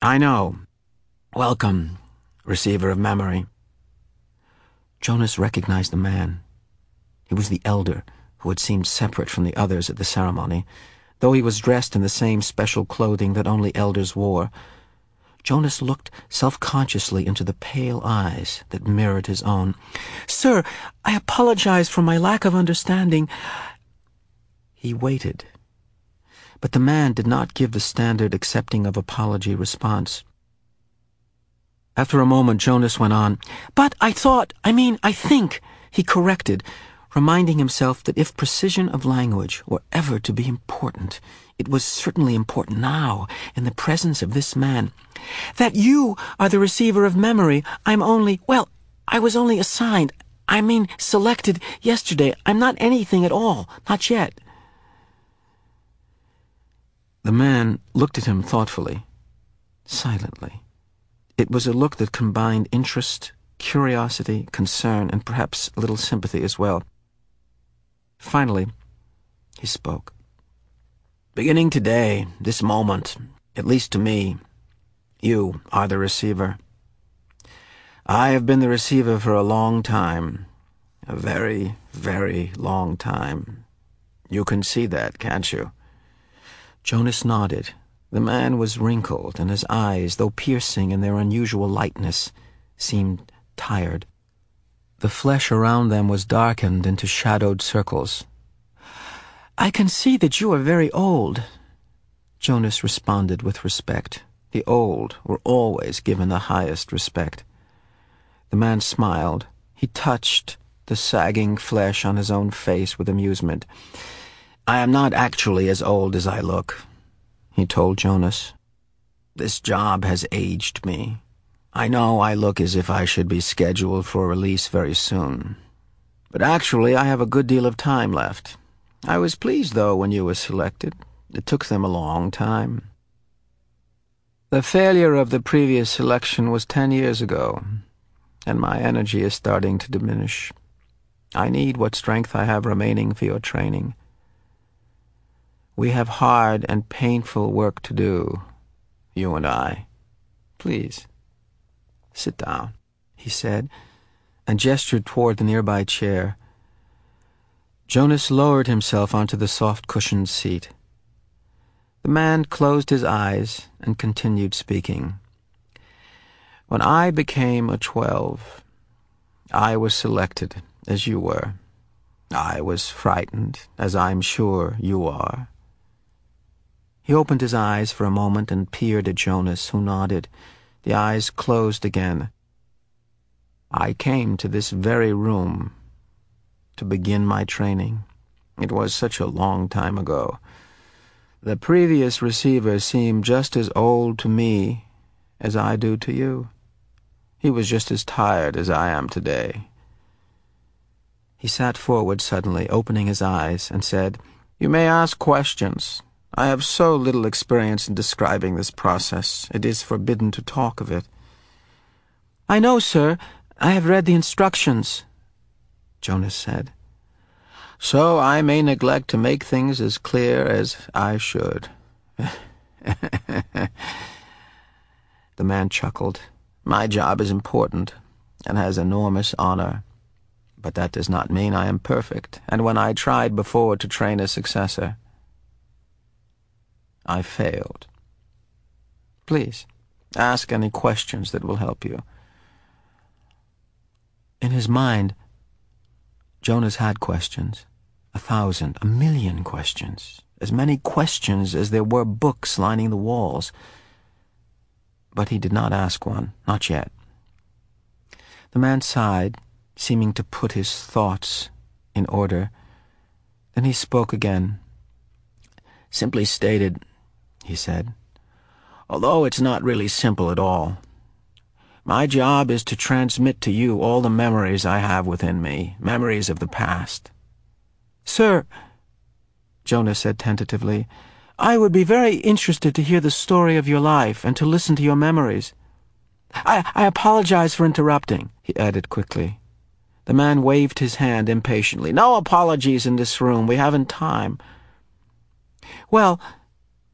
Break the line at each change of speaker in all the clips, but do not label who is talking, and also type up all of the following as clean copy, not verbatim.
I know. Welcome, receiver of memory.
Jonas recognized the man. He was the elder, who had seemed separate from the others at the ceremony, though he was dressed in the same special clothing that only elders wore. Jonas looked self-consciously into the pale eyes that mirrored his own.
"Sir, I apologize for my lack of understanding."
He waited, but the man did not give the standard accepting of apology response. After a moment, Jonas went on.
"But I think," he corrected, reminding himself that if precision of language were ever to be important, it was certainly important now, in the presence of this man. "That you are the receiver of memory. I was only assigned, selected yesterday. I'm not anything at all, not yet."
The man looked at him thoughtfully, silently. It was a look that combined interest, curiosity, concern, and perhaps a little sympathy as well. Finally, he spoke.
"Beginning today, this moment, at least to me, you are the receiver. I have been the receiver for a long time, a very, very long time. You can see that, can't you?"
Jonas nodded. The man was wrinkled, and his eyes, though piercing in their unusual lightness, seemed tired. The flesh around them was darkened into shadowed circles.
"I can see that you are very old,"
Jonas responded with respect. The old were always given the highest respect. The man smiled. He touched the sagging flesh on his own face with amusement.
"I am not actually as old as I look," he told Jonas. "This job has aged me. I know I look as if I should be scheduled for release very soon. But actually I have a good deal of time left. I was pleased, though, when you were selected. It took them a long time. The failure of the previous selection was 10 years ago, and my energy is starting to diminish. I need what strength I have remaining for your training. We have hard and painful work to do, you and I. Please, sit down," he said, and gestured toward the nearby chair. Jonas lowered himself onto the soft-cushioned seat. The man closed his eyes and continued speaking. "When I became a 12, I was selected, as you were. I was frightened, as I'm sure you are." He opened his eyes for a moment and peered at Jonas, who nodded. The eyes closed again. "I came to this very room to begin my training. It was such a long time ago. The previous receiver seemed just as old to me as I do to you. He was just as tired as I am today." He sat forward suddenly, opening his eyes, and said, "You may ask questions. I have so little experience in describing this process. It is forbidden to talk of it." "I know, sir. I have read the instructions,"
Jonas said. "So I may neglect to make things as clear as I should." The man chuckled. "My job is important and has enormous honor, but that does not mean I am perfect, and when I tried before to train a successor, I failed. Please, ask any questions that will help you." In his mind, Jonas had questions. 1,000, 1,000,000 questions. As many questions as there were books lining the walls. But he did not ask one, not yet. The man sighed, seeming to put his thoughts in order. Then he spoke again. "Simply stated," he said, "although it's not really simple at all, my job is to transmit to you all the memories I have within me, memories of the past."
"Sir," Jonas said tentatively, "I would be very interested to hear the story of your life and to listen to your memories. I apologize for interrupting," he added quickly. The man waved his hand impatiently. "No apologies in this room. We haven't time." "Well,"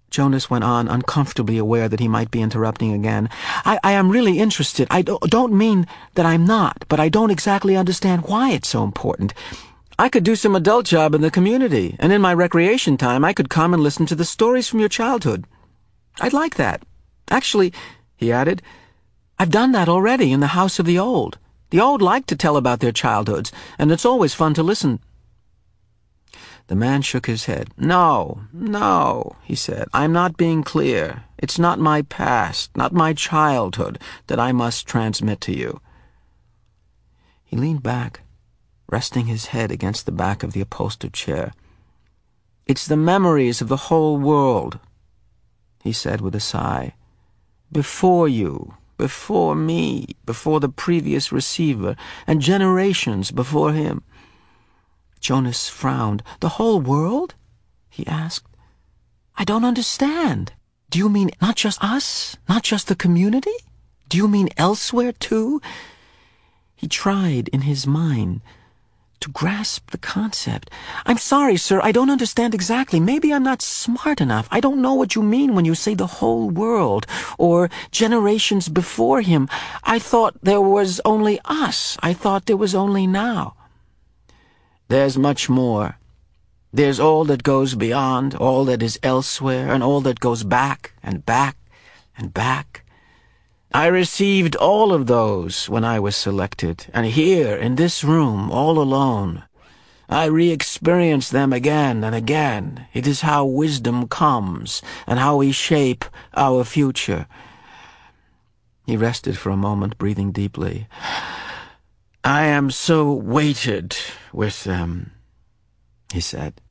Jonas went on, uncomfortably aware that he might be interrupting again. I am really interested. I don't mean that I'm not, but I don't exactly understand why it's so important. I could do some adult job in the community, and in my recreation time I could come and listen to the stories from your childhood. I'd like that. Actually, he added, I've done that already in the House of the Old. The old like to tell about their childhoods, and it's always fun to listen. The man shook his head. No, he said. I'm not being clear. It's not my past, not my childhood, that I must transmit to you. He leaned back, resting his head against the back of the upholstered chair. It's the memories of the whole world, he said with a sigh. Before you, before me, before the previous receiver, and generations before him. Jonas frowned. The whole world? He asked. I don't understand. Do you mean not just us? Not just the community? Do you mean elsewhere, too? He tried in his mind to grasp the concept. I'm sorry, sir, I don't understand exactly. Maybe I'm not smart enough. I don't know what you mean when you say the whole world, or generations before him. I thought there was only us. I thought there was only now. There's much more. There's all that goes beyond, all that is elsewhere, and all that goes back and back and back. I received all of those when I was selected, and here, in this room, all alone, I re-experience them again and again. It is how wisdom comes, and how we shape our future. He rested for a moment, breathing deeply. I am so weighted with them, he said.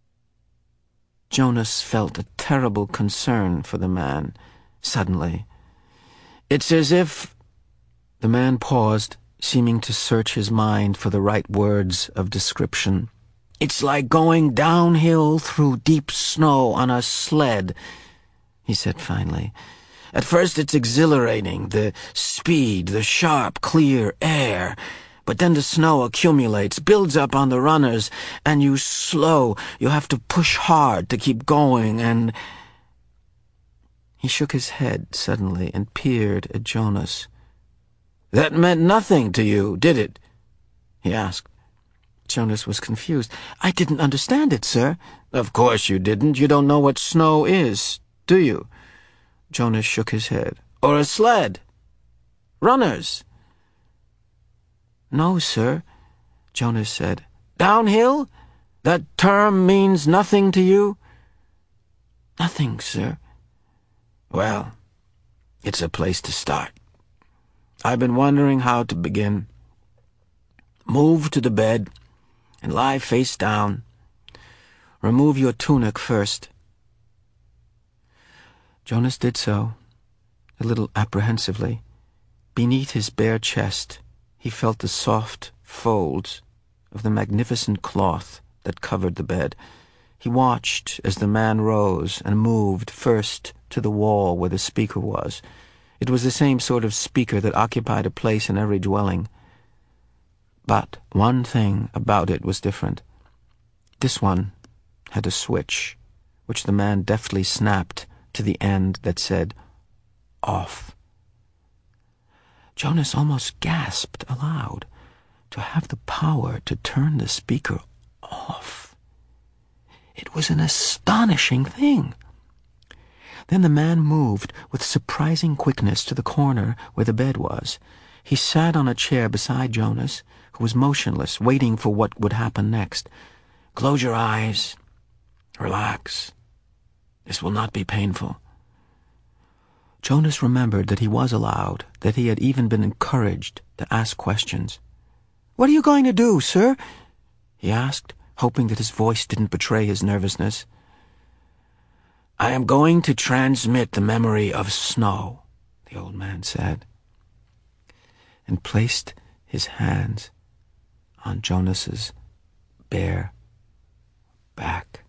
Jonas felt a terrible concern for the man, suddenly. It's as if... The man paused, seeming to search his mind for the right words of description. It's like going downhill through deep snow on a sled, he said finally. At first it's exhilarating, the speed, the sharp, clear air. But then the snow accumulates, builds up on the runners, and you slow. You have to push hard to keep going, and... He shook his head suddenly and peered at Jonas. That meant nothing to you, did it? He asked. Jonas was confused. I didn't understand it, sir. Of course you didn't. You don't know what snow is, do you? Jonas shook his head. Or a sled. Runners. No, sir, Jonas said. Downhill? That term means nothing to you? Nothing, sir. Well, it's a place to start. I've been wondering how to begin. Move to the bed and lie face down. Remove your tunic first. Jonas did so, a little apprehensively. Beneath his bare chest, he felt the soft folds of the magnificent cloth that covered the bed. He watched as the man rose and moved first to the wall where the speaker was. It was the same sort of speaker that occupied a place in every dwelling. But one thing about it was different. This one had a switch, which the man deftly snapped to the end that said, off. Jonas almost gasped aloud. To have the power to turn the speaker off. It was an astonishing thing. Then the man moved with surprising quickness to the corner where the bed was. He sat on a chair beside Jonas, who was motionless, waiting for what would happen next. Close your eyes. Relax. This will not be painful. Jonas remembered that he was allowed, that he had even been encouraged to ask questions. What are you going to do, sir? He asked, hoping that his voice didn't betray his nervousness. I am going to transmit the memory of snow, the old man said, and placed his hands on Jonas's bare back.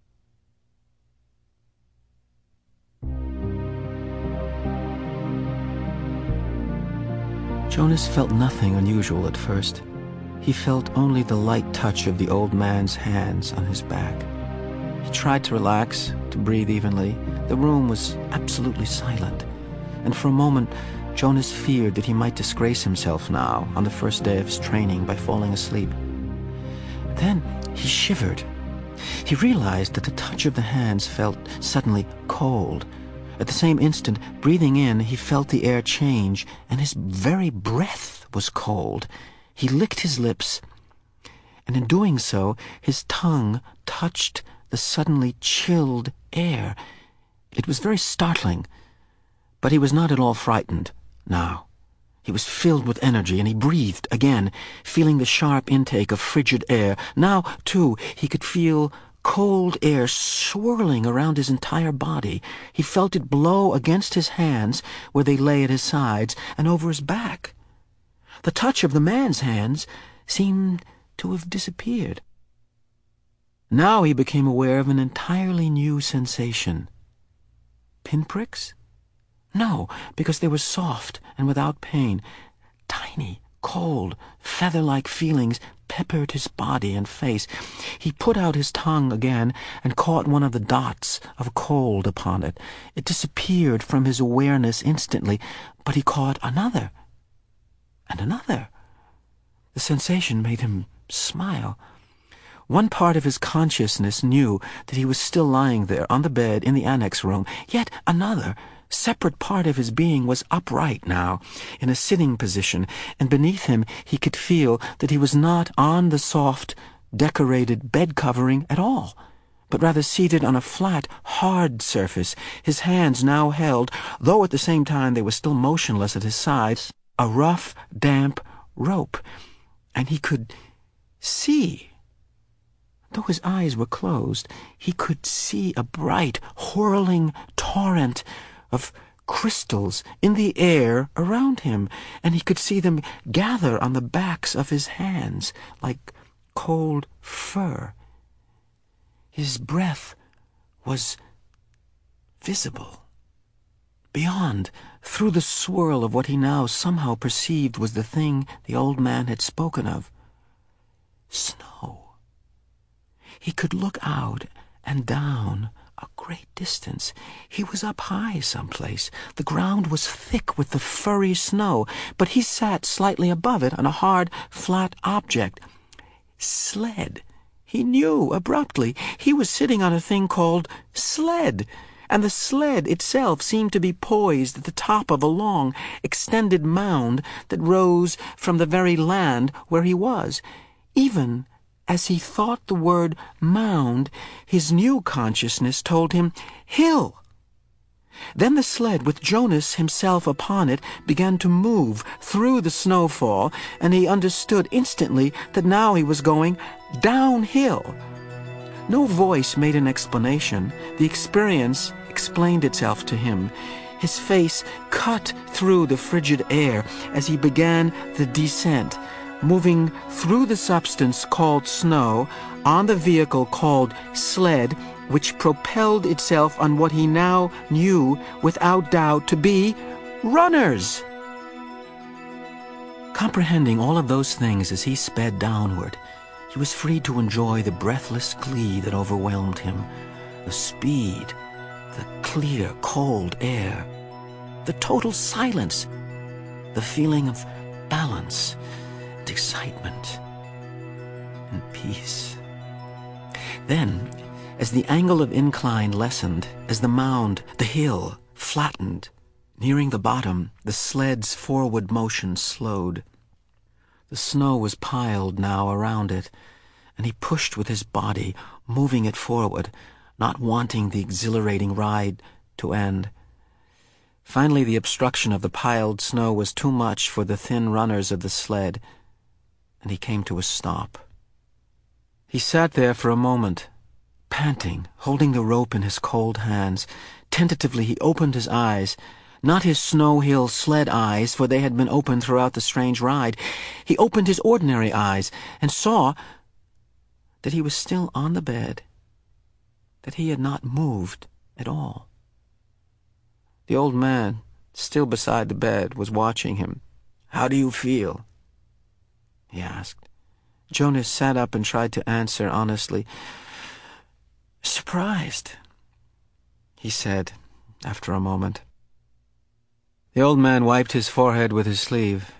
Jonas felt nothing unusual at first. He felt only the light touch of the old man's hands on his back. He tried to relax, to to breathe evenly. The room was absolutely silent, and for a moment Jonas feared that he might disgrace himself now on the first day of his training by falling asleep. Then he shivered. He realized that the touch of the hands felt suddenly cold. At the same instant, breathing in, he felt the air change, and his very breath was cold. He licked his lips, and in doing so, his tongue touched the suddenly chilled air. It was very startling, but he was not at all frightened now. He was filled with energy, and he breathed again, feeling the sharp intake of frigid air. Now, too, he could feel cold air swirling around his entire body. He felt it blow against his hands where they lay at his sides and over his back. The touch of the man's hands seemed to have disappeared. Now he became aware of an entirely new sensation. Pinpricks? No, because they were soft and without pain. Tiny, cold, feather-like feelings peppered his body and face. He put out his tongue again and caught one of the dots of cold upon it. It disappeared from his awareness instantly, but he caught another and another. The sensation made him smile. One part of his consciousness knew that he was still lying there on the bed in the annex room, yet another, separate part of his being was upright now, in a sitting position, and beneath him he could feel that he was not on the soft, decorated bed covering at all, but rather seated on a flat, hard surface. His hands now held, though at the same time they were still motionless at his sides, a rough, damp rope, and he could see. Though his eyes were closed, he could see a bright, whirling torrent of crystals in the air around him, and he could see them gather on the backs of his hands like cold fur. His breath was visible. Beyond, through the swirl of what he now somehow perceived was the thing the old man had spoken of. Snow. He could look out and down a great distance. He was up high someplace. The ground was thick with the furry snow, but he sat slightly above it on a hard, flat object. Sled. He knew abruptly. He was sitting on a thing called sled, and the sled itself seemed to be poised at the top of a long, extended mound that rose from the very land where he was. Even as he thought the word mound, his new consciousness told him hill. Then the sled, with Jonas himself upon it, began to move through the snowfall, and he understood instantly that now he was going downhill. No voice made an explanation. The experience explained itself to him. His face cut through the frigid air as he began the descent, moving through the substance called snow on the vehicle called sled, which propelled itself on what he now knew without doubt to be runners. Comprehending all of those things as he sped downward, he was free to enjoy the breathless glee that overwhelmed him, the speed, the clear, cold air, the total silence, the feeling of balance, excitement and peace. Then, as the angle of incline lessened, as the mound, the hill, flattened, nearing the bottom, the sled's forward motion slowed. The snow was piled now around it, and he pushed with his body, moving it forward, not wanting the exhilarating ride to end. Finally, the obstruction of the piled snow was too much for the thin runners of the sled, and he came to a stop. He sat there for a moment, panting, holding the rope in his cold hands. Tentatively he opened his eyes, not his Snow Hill sled eyes, for they had been open throughout the strange ride. He opened his ordinary eyes and saw that he was still on the bed, that he had not moved at all. The old man, still beside the bed, was watching him. "How do you feel?" he asked. Jonas sat up and tried to answer honestly. "Surprised. he said, after a moment. The old man wiped his forehead with his sleeve.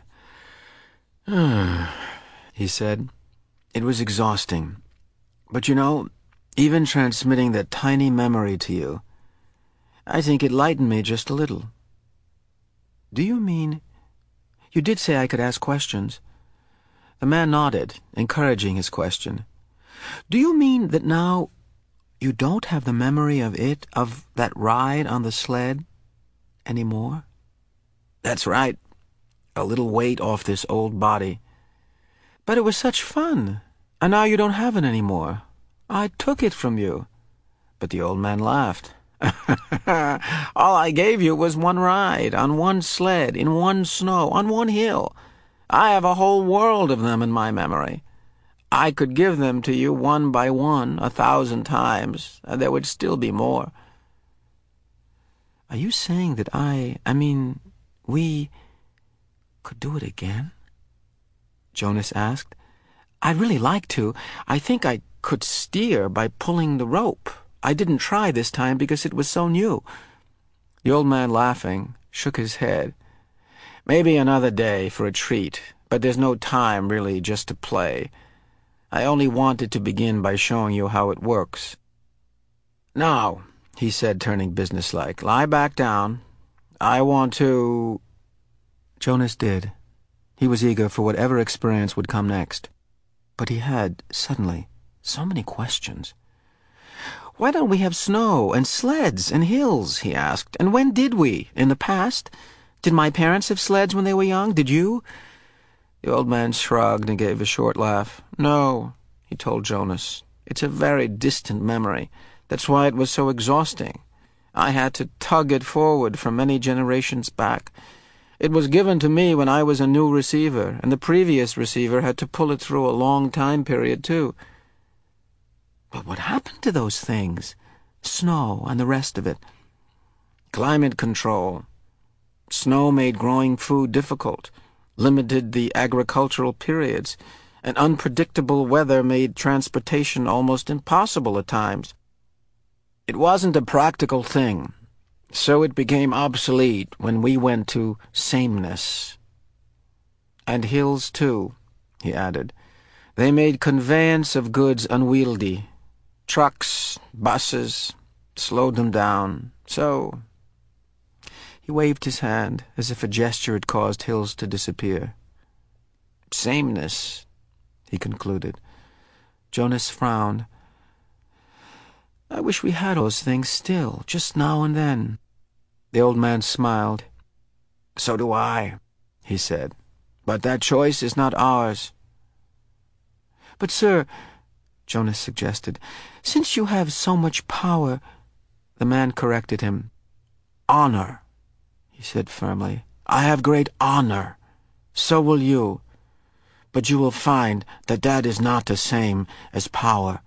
He said. It was exhausting. But you know, even transmitting that tiny memory to you, I think it lightened me just a little. Do you mean... You did say I could ask questions. The man nodded, encouraging his question. Do you mean that now you don't have the memory of that ride on the sled, anymore? That's right. A little weight off this old body. But it was such fun, and now you don't have it anymore. I took it from you. But the old man laughed. All I gave you was one ride, on one sled, in one snow, on one hill. I have a whole world of them in my memory. I could give them to you one by one, 1,000 times, and there would still be more. Are you saying that we could do it again? Jonas asked. I'd really like to. I think I could steer by pulling the rope. I didn't try this time because it was so new. The old man, laughing, shook his head. Maybe another day for a treat, but there's no time, really, just to play. I only wanted to begin by showing you how it works. Now, he said, turning businesslike, lie back down. I want to... Jonas did. He was eager for whatever experience would come next. But he had, suddenly, so many questions. Why don't we have snow and sleds and hills, he asked. And when did we? In the past? Did my parents have sleds when they were young? Did you? The old man shrugged and gave a short laugh. No, he told Jonas. It's a very distant memory. That's why it was so exhausting. I had to tug it forward from many generations back. It was given to me when I was a new receiver, and the previous receiver had to pull it through a long time period, too. But what happened to those things? Snow and the rest of it. Climate control. Snow made growing food difficult, limited the agricultural periods, and unpredictable weather made transportation almost impossible at times. It wasn't a practical thing, so it became obsolete when we went to sameness. And hills, too, he added. They made conveyance of goods unwieldy. Trucks, buses, slowed them down. So... He waved his hand, as if a gesture had caused hills to disappear. Sameness, he concluded. Jonas frowned. I wish we had those things still, just now and then. The old man smiled. So do I, he said. But that choice is not ours. But, sir, Jonas suggested, since you have so much power... The man corrected him. Honor, he said firmly. I have great honor. So will you. But you will find that that is not the same as power.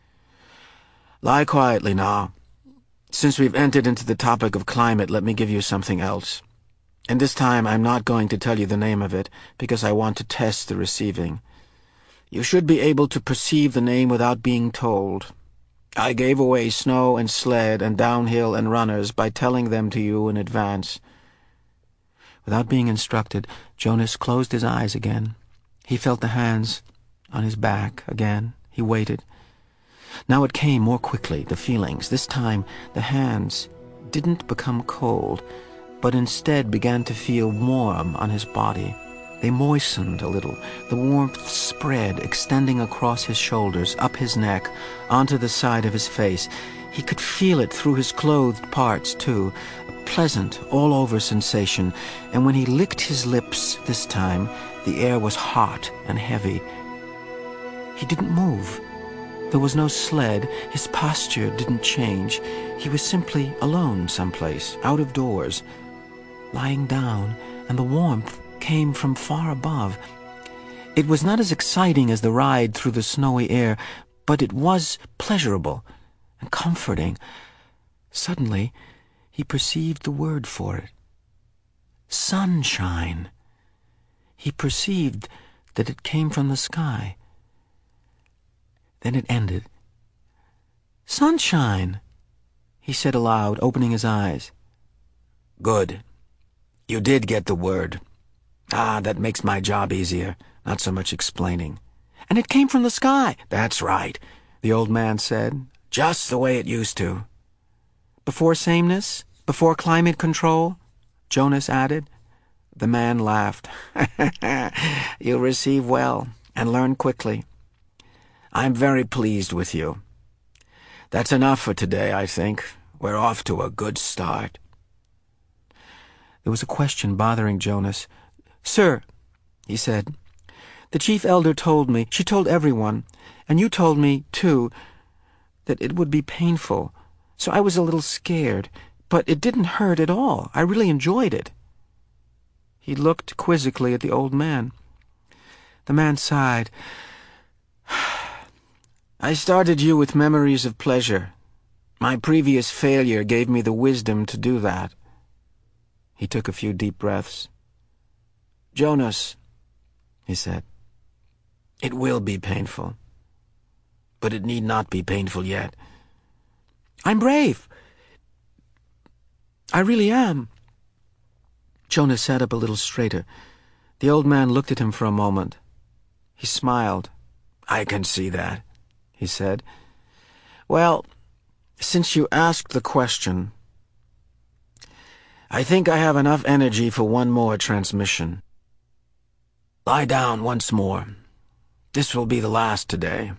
Lie quietly now. Since we've entered into the topic of climate, let me give you something else. And this time I'm not going to tell you the name of it, because I want to test the receiving. You should be able to perceive the name without being told. I gave away snow and sled and downhill and runners by telling them to you in advance. Without being instructed, Jonas closed his eyes again. He felt the hands on his back again. He waited. Now it came more quickly, the feelings. This time the hands didn't become cold, but instead began to feel warm on his body. They moistened a little. The warmth spread, extending across his shoulders, up his neck, onto the side of his face. He could feel it through his clothed parts, too, a pleasant, all-over sensation, and when he licked his lips this time, the air was hot and heavy. He didn't move. There was no sled. His posture didn't change. He was simply alone someplace, out of doors, lying down, and the warmth came from far above. It was not as exciting as the ride through the snowy air, but it was pleasurable and comforting. Suddenly, he perceived the word for it. Sunshine. He perceived that it came from the sky. Then it ended. Sunshine, he said aloud, opening his eyes.
Good. You did get the word. That makes my job easier. Not so much explaining.
And it came from the sky.
That's right, the old man said. Just the way it used to.
Before sameness? Before climate control? Jonas added.
The man laughed. You'll receive well and learn quickly. I'm very pleased with you. That's enough for today, I think. We're off to a good start.
There was a question bothering Jonas. Sir, he said, the chief elder told me, she told everyone, and you told me, too, that it would be painful. So I was a little scared, but it didn't hurt at all. I really enjoyed it. He looked quizzically at the old man. The man sighed.
I started you with memories of pleasure. My previous failure gave me the wisdom to do that.
He took a few deep breaths.
Jonas, he said, it will be painful. But it need not be painful yet.
I'm brave. I really am. Jonas sat up a little straighter. The old man looked at him for a moment. He smiled.
I can see that, he said. Well, since you asked the question, I think I have enough energy for one more transmission. Lie down once more. This will be the last today.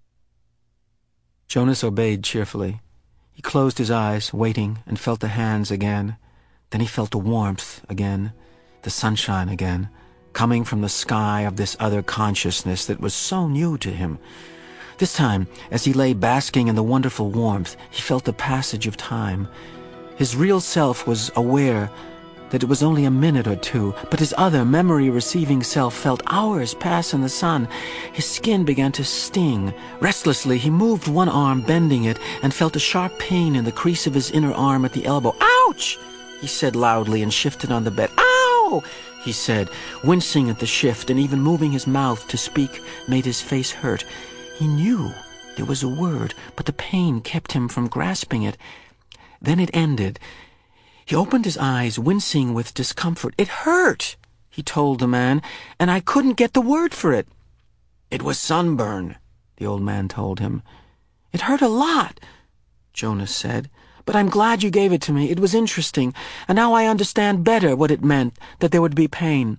Jonas obeyed cheerfully. He closed his eyes, waiting, and felt the hands again. Then he felt the warmth again, the sunshine again, coming from the sky of this other consciousness that was so new to him. This time, as he lay basking in the wonderful warmth, he felt the passage of time. His real self was aware that it was only a minute or two, but his other memory-receiving self felt hours pass in the sun. His skin began to sting. Restlessly, he moved one arm, bending it, and felt a sharp pain in the crease of his inner arm at the elbow. Ouch! He said loudly and shifted on the bed. Ow! He said, wincing at the shift, and even moving his mouth to speak made his face hurt. He knew there was a word, but the pain kept him from grasping it. Then it ended. He opened his eyes, wincing with discomfort. It hurt, he told the man, and I couldn't get the word for it.
It was sunburn, the old man told him.
It hurt a lot, Jonas said, but I'm glad you gave it to me. It was interesting, and now I understand better what it meant, that there would be pain.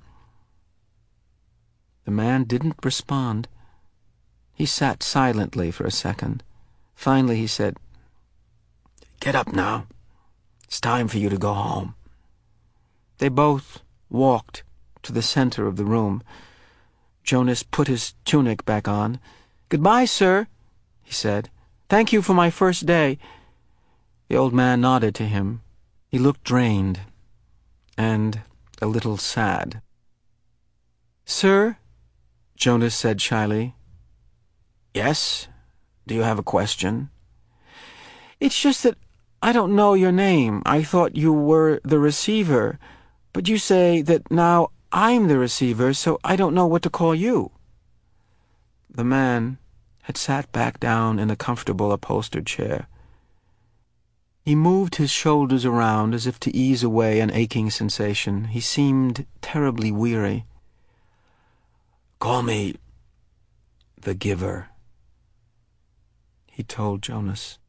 The man didn't respond. He sat silently for a second. Finally he said,
Get up now. It's time for you to go home.
They both walked to the center of the room. Jonas put his tunic back on. Goodbye, sir, he said. Thank you for my first day. The old man nodded to him. He looked drained and a little sad. Sir, Jonas said shyly.
Yes? Do you have a question?
It's just that I don't know your name. I thought you were the receiver, but you say that now I'm the receiver, so I don't know what to call you. The man had sat back down in a comfortable upholstered chair. He moved his shoulders around as if to ease away an aching sensation. He seemed terribly weary.
Call me the giver,
he told Jonas.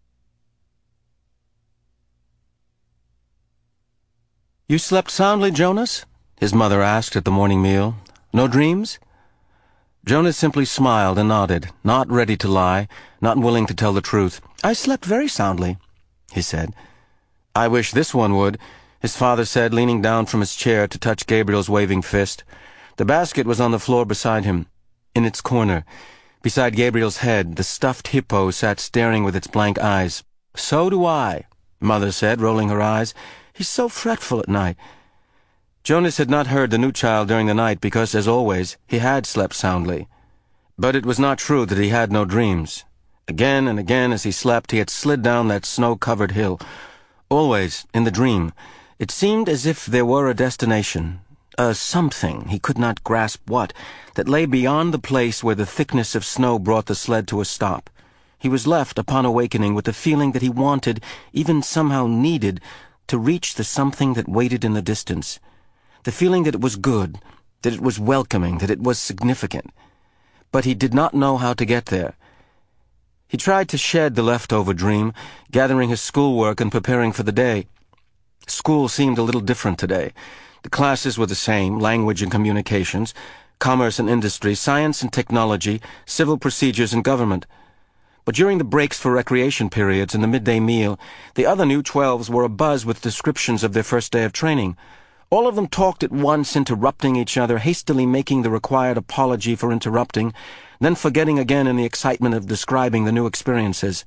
You slept soundly, Jonas? His mother asked at the morning meal. No dreams? Jonas simply smiled and nodded, not ready to lie, not willing to tell the truth. I slept very soundly, he said. I wish this one would, his father said, leaning down from his chair to touch Gabriel's waving fist. The basket was on the floor beside him. In its corner, beside Gabriel's head, the stuffed hippo sat staring with its blank eyes. So do I, Mother said, rolling her eyes. He's so fretful at night. Jonas had not heard the new child during the night because, as always, he had slept soundly. But it was not true that he had no dreams. Again and again as he slept, he had slid down that snow-covered hill. Always, in the dream, it seemed as if there were a destination, a something, he could not grasp what, that lay beyond the place where the thickness of snow brought the sled to a stop. he was left, upon awakening, with the feeling that he wanted, even somehow needed, to reach the something that waited in the distance. The feeling that it was good, that it was welcoming, that it was significant. But he did not know how to get there. He tried to shed the leftover dream, gathering his schoolwork and preparing for the day. School seemed a little different today. The classes were the same: language and communications, commerce and industry, science and technology, civil procedures and government. But during the breaks for recreation periods and the midday meal, the other new 12s were abuzz with descriptions of their first day of training. All of them talked at once, interrupting each other, hastily making the required apology for interrupting, then forgetting again in the excitement of describing the new experiences.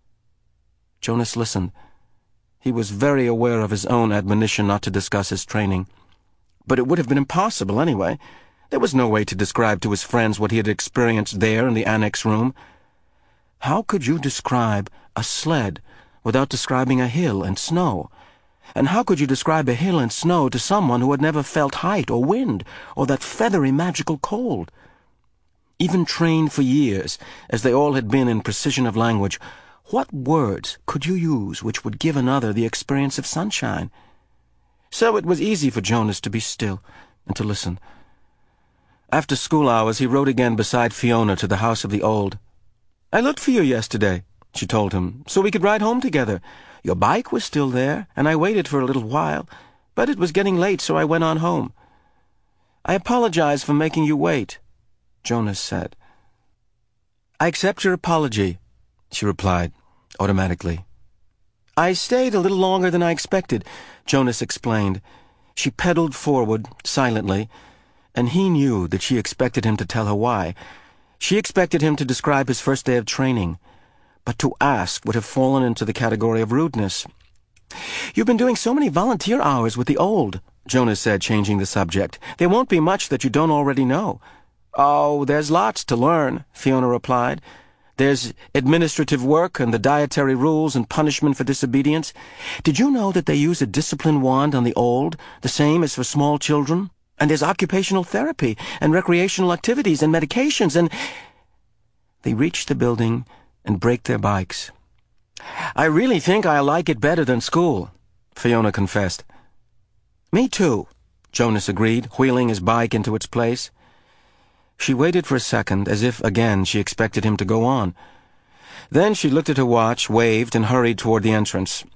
Jonas listened. He was very aware of his own admonition not to discuss his training. But it would have been impossible anyway. There was no way to describe to his friends what he had experienced there in the annex room. How could you describe a sled without describing a hill and snow? And how could you describe a hill and snow to someone who had never felt height or wind or that feathery magical cold? Even trained for years, as they all had been in precision of language, what words could you use which would give another the experience of sunshine? So it was easy for Jonas to be still and to listen. After school hours, he rode again beside Fiona to the house of the old. "I looked for you yesterday," she told him, "so we could ride home together. Your bike was still there, and I waited for a little while, but it was getting late, so I went on home." "I apologize for making you wait," Jonas said. "I accept your apology," she replied, automatically. "I stayed a little longer than I expected," Jonas explained. She pedaled forward, silently, and he knew that she expected him to tell her why. She expected him to describe his first day of training, but to ask would have fallen into the category of rudeness. "You've been doing so many volunteer hours with the old," Jonas said, changing the subject. "There won't be much that you don't already know." "Oh, there's lots to learn," Fiona replied. "There's administrative work and the dietary rules and punishment for disobedience. Did you know that they use a discipline wand on the old, the same as for small children? And there's occupational therapy and recreational activities and medications and—" They reached the building and braked their bikes. "I really think I like it better than school," Fiona confessed. "Me too," Jonas agreed, wheeling his bike into its place. She waited for a second, as if again she expected him to go on. Then she looked at her watch, waved, and hurried toward the entrance.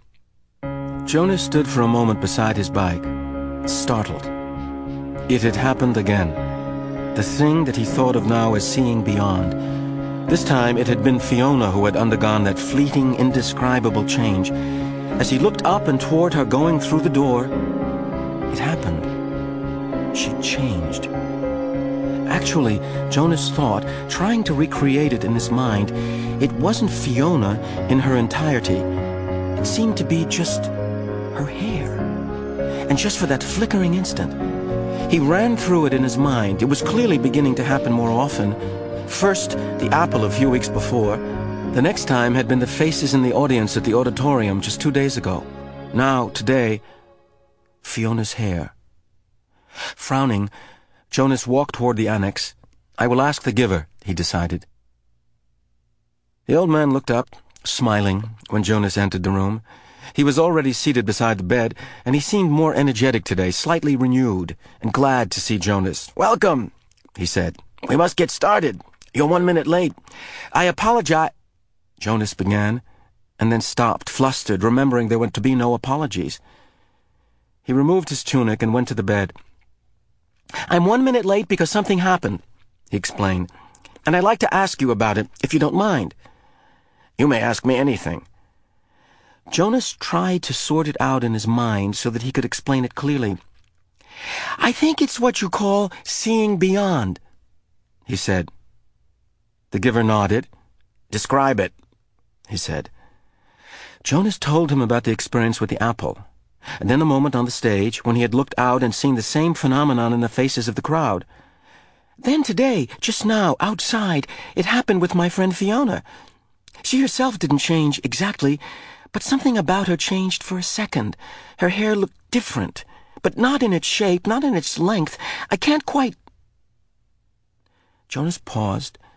Jonas stood for a moment beside his bike, startled. It had happened again. The thing that he thought of now as seeing beyond. This time it had been Fiona who had undergone that fleeting, indescribable change. As he looked up and toward her going through the door, it happened. She changed. Actually, Jonas thought, trying to recreate it in his mind, it wasn't Fiona in her entirety. It seemed to be just her hair. And just for that flickering instant, he ran through it in his mind. It was clearly beginning to happen more often. First, the apple a few weeks before. The next time had been the faces in the audience at the auditorium just 2 days ago. Now, today, Fiona's hair. Frowning, Jonas walked toward the annex. "I will ask the giver," he decided. The old man looked up, smiling, when Jonas entered the room. He was already seated beside the bed, and he seemed more energetic today, slightly renewed, and glad to see Jonas. "Welcome," he said. "We must get started. You're 1 minute late. I apologize—" Jonas began, and then stopped, flustered, remembering there were to be no apologies. He removed his tunic and went to the bed. "I'm 1 minute late because something happened," he explained, "and I'd like to ask you about it, if you don't mind." "You may ask me anything." Jonas tried to sort it out in his mind so that he could explain it clearly. "I think it's what you call seeing beyond," he said. The giver nodded. "Describe it," he said. Jonas told him about the experience with the apple, and then the moment on the stage when he had looked out and seen the same phenomenon in the faces of the crowd. "Then today, just now, outside, it happened with my friend Fiona. She herself didn't change exactly, but something about her changed for a second. Her hair looked different, but not in its shape, not in its length. I can't quite—" Jonas paused,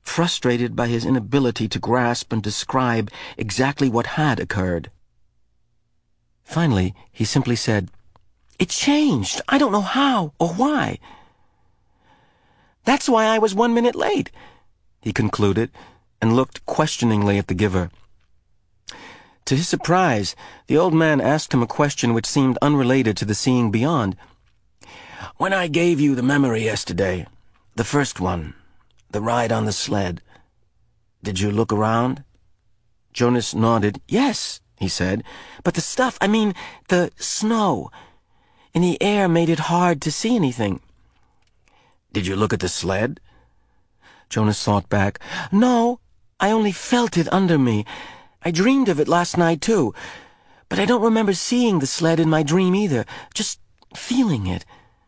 frustrated by his inability to grasp and describe exactly what had occurred. Finally, he simply said, "It changed. I don't know how or why. That's why I was 1 minute late," he concluded, and looked questioningly at the giver. To his surprise, the old man asked him a question which seemed unrelated to the seeing beyond. "When I gave you the memory yesterday, the first one, the ride on the sled, did you look around?" Jonas nodded. "Yes," he said, "but the stuff, the snow in the air made it hard to see anything." "Did you look at the sled?" Jonas thought back. "No, I only felt it under me. I dreamed of it last night, too. But I don't remember seeing the sled in my dream either, just feeling it."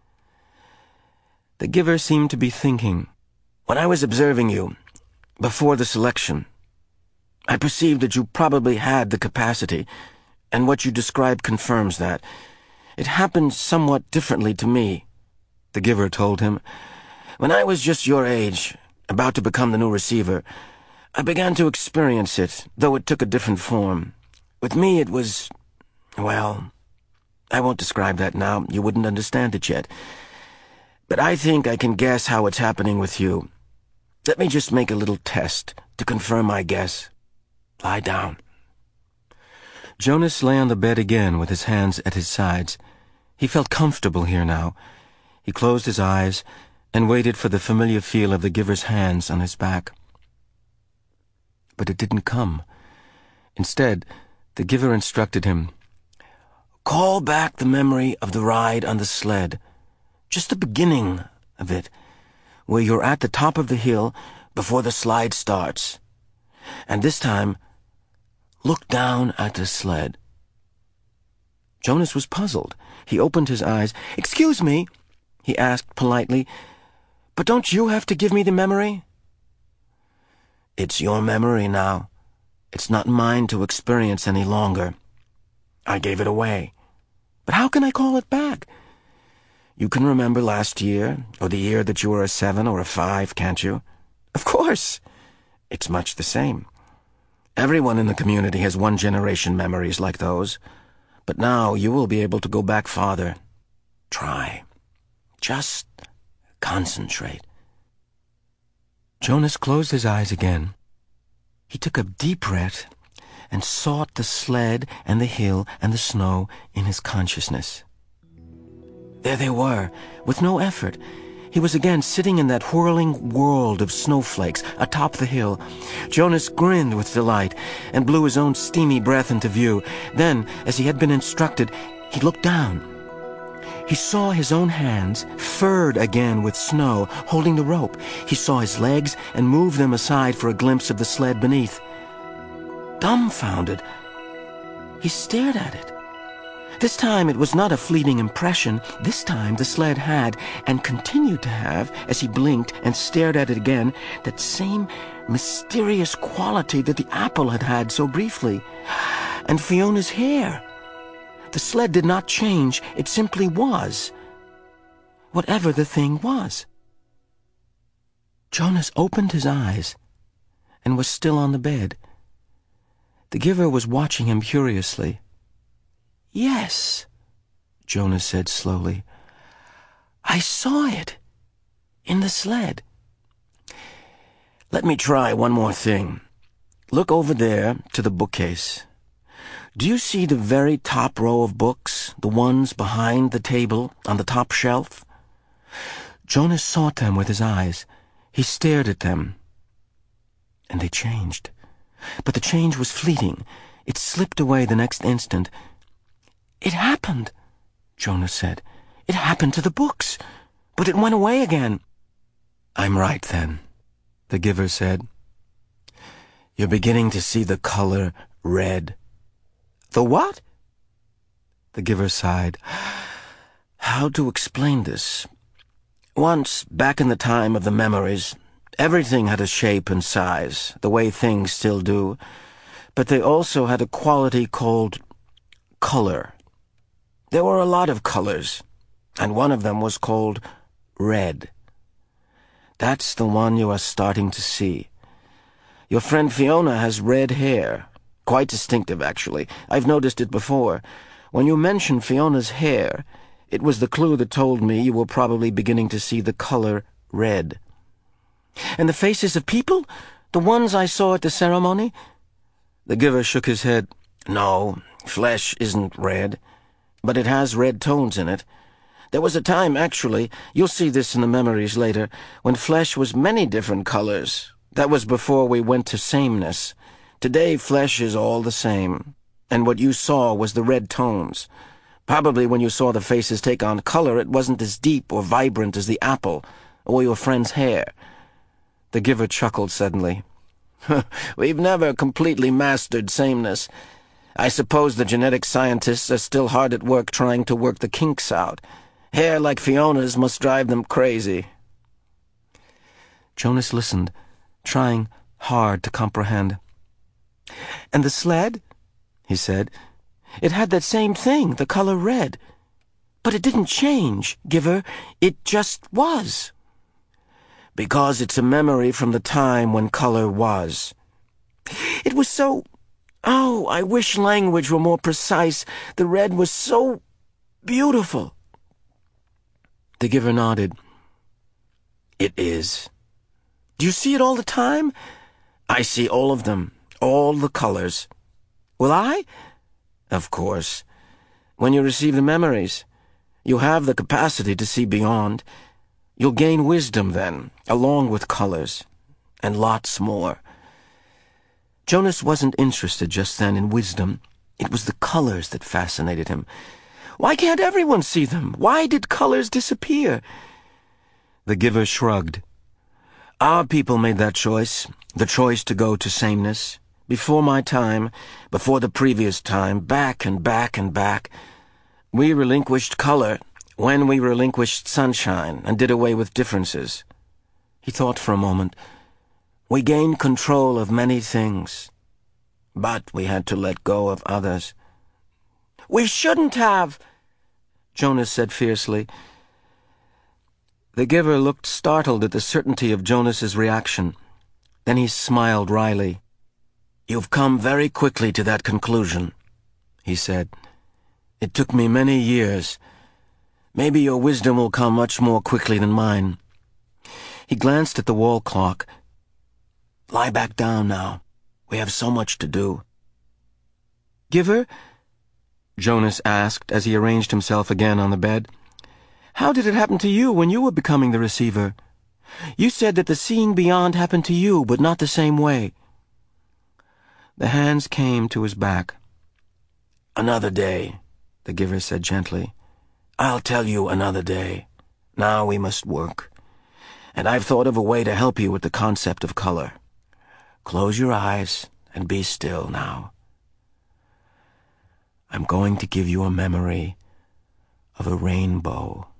The giver seemed to be thinking. "When I was observing you, before the selection, I perceived that you probably had the capacity, and what you describe confirms that. It happened somewhat differently to me," the giver told him. "When I was just your age, about to become the new receiver, I began to experience it, though it took a different form. With me it was, well, I won't describe that now, you wouldn't understand it yet. But I think I can guess how it's happening with you. Let me just make a little test to confirm my guess. Lie down."
Jonas lay on the bed again with his hands at his sides. He felt comfortable here now. He closed his eyes and waited for the familiar feel of the giver's hands on his back. But it didn't come. Instead, the giver instructed him,
"Call back the memory of the ride on the sled, just the beginning of it, where you're at the top of the hill before the slide starts. And this time, look down at the sled." Jonas was puzzled. He opened his eyes. "Excuse me," he asked politely, "but don't you have to give me the memory?" "It's your memory now. It's not mine to experience any longer. I gave it away." "But how can I call it back?" "You can remember last year, or the year that you were a 7 or a 5, can't you?" "Of course." "It's much the same. Everyone in the community has one-generation memories like those. But now you will be able to go back farther. Try. Just concentrate."
Jonas closed his eyes again. He took a deep breath and sought the sled and the hill and the snow in his consciousness.
There they were, with no effort. He was again sitting in that whirling world of snowflakes atop the hill. Jonas grinned with delight and blew his own steamy breath into view. Then, as he had been instructed, he looked down. He saw his own hands, furred again with snow, holding the rope. He saw his legs and moved them aside for a glimpse of the sled beneath. Dumbfounded, he stared at it. This time it was not a fleeting impression. This time the sled had, and continued to have, as he blinked and stared at it again, that same mysterious quality that the apple had had so briefly. And Fiona's hair. The sled did not change, it simply was. Whatever the thing was. Jonas opened his eyes and was still on the bed. The giver was watching him curiously. "Yes," Jonas said slowly. "I saw it. In the sled." "Let me try one more thing. Look over there to the bookcase. Do you see the very top row of books, the ones behind the table on the top shelf?" Jonas sought them with his eyes. He stared at them, and they changed. But the change was fleeting. It slipped away the next instant. "It happened," Jonas said. "It happened to the books, but it went away again." "I'm right, then," the giver said. "You're beginning to see the color red." "The what?" The giver sighed. "How to explain this? Once, back in the time of the memories, everything had a shape and size, the way things still do, but they also had a quality called color. There were a lot of colors, and one of them was called red.
That's the one you are starting to see. Your friend Fiona has red hair. Quite distinctive, actually. I've noticed it before. When you mentioned Fiona's hair, it was the clue that told me you were probably beginning to see the color red. And the faces of people? The ones I saw at the ceremony? The giver shook his head. No, flesh isn't red, but it has red tones in it. There was a time, actually, you'll see this in the memories later, when flesh was many different colors. That was before we went to sameness. Today, flesh is all the same, and what you saw was the red tones. Probably when you saw the faces take on color, it wasn't as deep or vibrant as the apple or your friend's hair. The giver chuckled suddenly. We've never completely mastered sameness. I suppose the genetic scientists are still hard at work trying to work the kinks out. Hair like Fiona's must drive them crazy. Jonas listened, trying hard to comprehend. And the sled? He said. It had that same thing, the color red. But it didn't change, Giver. It just was. Because it's a memory from the time when color was. It was so... Oh, I wish language were more precise. The red was so beautiful. The giver nodded. It is. Do you see it all the time? I see all of them, all the colors. Will I? Of course. When you receive the memories, you have the capacity to see beyond. You'll gain wisdom then, along with colors, and lots more. Jonas wasn't interested just then in wisdom. It was the colors that fascinated him. Why can't everyone see them? Why did colors disappear? The giver shrugged. Our people made that choice, the choice to go to sameness. Before my time, before the previous time, back and back and back. We relinquished color when we relinquished sunshine and did away with differences. He thought for a moment. We gained control of many things, but we had to let go of others. We shouldn't have, Jonas said fiercely. The giver looked startled at the certainty of Jonas's reaction. Then he smiled wryly. You've come very quickly to that conclusion, he said. It took me many years. Maybe your wisdom will come much more quickly than mine. He glanced at the wall clock. Lie back down now. We have so much to do. Giver? Jonas asked as he arranged himself again on the bed. How did it happen to you when you were becoming the receiver? You said that the seeing beyond happened to you, but not the same way. The hands came to his back. Another day, the giver said gently. I'll tell you another day. Now we must work. And I've thought of a way to help you with the concept of color. Close your eyes and be still now. I'm going to give you a memory of a rainbow.